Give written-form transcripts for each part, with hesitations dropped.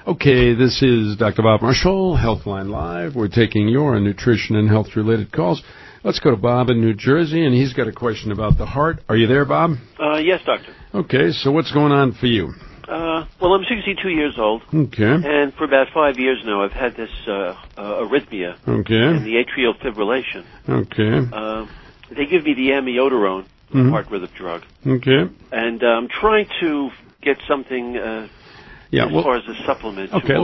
Okay, this is Dr. Bob Marshall, Healthline Live. We're taking your nutrition and health-related calls. Let's go to Bob in New Jersey, and he's got a question about the heart. Are you there, Bob? Yes, doctor. Okay, so what's going on for you? Well, I'm 62 years old. Okay. And for about 5 years now, I've had this arrhythmia. Okay. And the atrial fibrillation. Okay. They give me the amiodarone, heart rhythm drug. Okay. And I'm trying to get something as far as a supplement. Okay,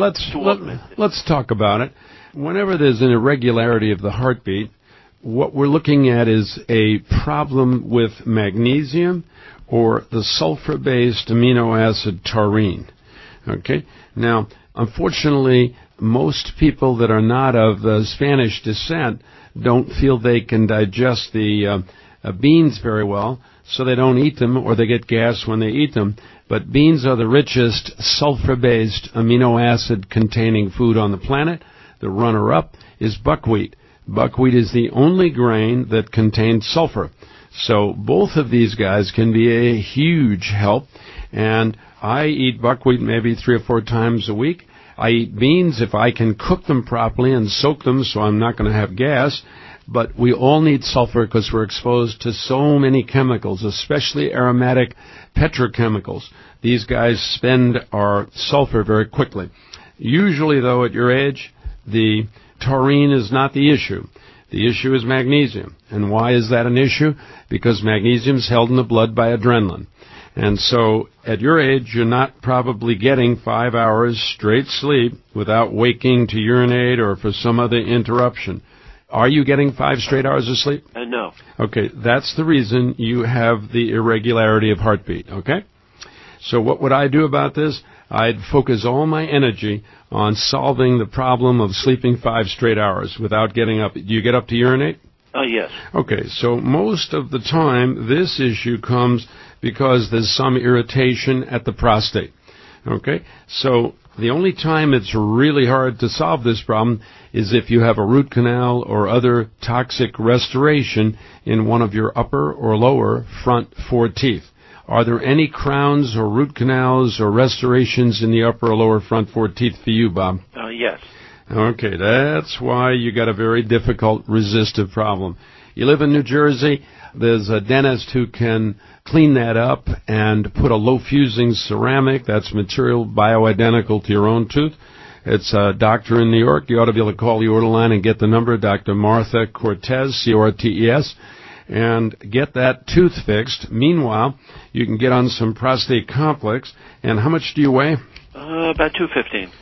let's talk about it. Whenever there's an irregularity of the heartbeat, what we're looking at is a problem with magnesium or the sulfur-based amino acid taurine. Okay? Now, unfortunately, most people that are not of Spanish descent don't feel they can digest the beans very well, so they don't eat them or they get gas when they eat them. But beans are the richest sulfur-based amino acid-containing food on the planet. The runner-up is buckwheat. Buckwheat is the only grain that contains sulfur. So both of these guys can be a huge help. And I eat buckwheat maybe 3 or 4 times a week. I eat beans if I can cook them properly and soak them so I'm not going to have gas. But we all need sulfur because we're exposed to so many chemicals, especially aromatic petrochemicals. These guys spend our sulfur very quickly. Usually, though, at your age, the taurine is not the issue. The issue is magnesium. And why is that an issue? Because magnesium is held in the blood by adrenaline. And so at your age, you're not probably getting 5 hours straight sleep without waking to urinate or for some other interruption. Are you getting 5 straight hours of sleep? No. Okay, that's the reason you have the irregularity of heartbeat, okay? So what would I do about this? I'd focus all my energy on solving the problem of sleeping 5 straight hours without getting up. Do you get up to urinate? Yes. Okay, so most of the time this issue comes because there's some irritation at the prostate. Okay, so the only time it's really hard to solve this problem is if you have a root canal or other toxic restoration in one of your upper or lower front 4 teeth. Are there any crowns or root canals or restorations in the upper or lower front 4 teeth for you, Bob? Yes. Okay, that's why you got a very difficult resistive problem. You live in New Jersey. There's a dentist who can clean that up and put a low-fusing ceramic. That's material bioidentical to your own tooth. It's a doctor in New York. You ought to be able to call the order line and get the number, Dr. Martha Cortez, Cortes, and get that tooth fixed. Meanwhile, you can get on some prostate complex. And how much do you weigh? About 215.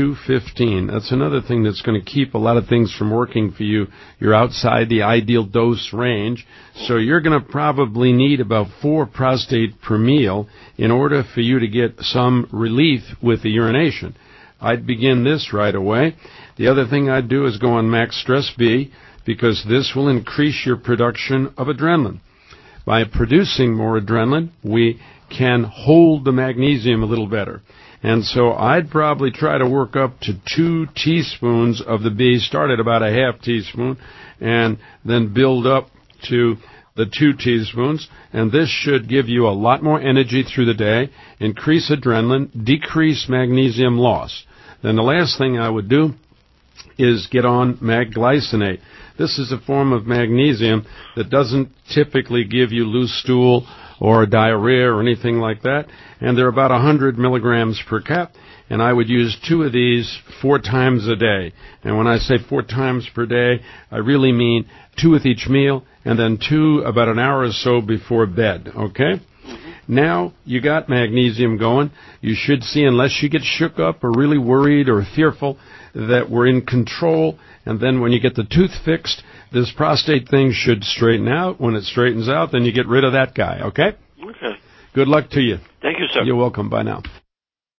215. That's another thing that's going to keep a lot of things from working for you. You're outside the ideal dose range, so you're going to probably need about 4 prostate per meal in order for you to get some relief with the urination. I'd begin this right away. The other thing I'd do is go on Max Stress B, because this will increase your production of adrenaline. By producing more adrenaline, we can hold the magnesium a little better. And so I'd probably try to work up to 2 teaspoons of the B, start at about a half teaspoon, and then build up to the 2 teaspoons. And this should give you a lot more energy through the day, increase adrenaline, decrease magnesium loss. Then the last thing I would do is get on magglycinate. This is a form of magnesium that doesn't typically give you loose stool or diarrhea or anything like that, and they're about 100 milligrams per cap, and I would use 2 of these 4 times a day. And when I say 4 times per day, I really mean 2 with each meal, and then 2 about an hour or so before bed, okay? Now you got magnesium going. You should see, unless you get shook up or really worried or fearful, that we're in control. And then when you get the tooth fixed, this prostate thing should straighten out. When it straightens out, then you get rid of that guy, okay? Okay. Good luck to you. Thank you, sir. You're welcome. Bye now.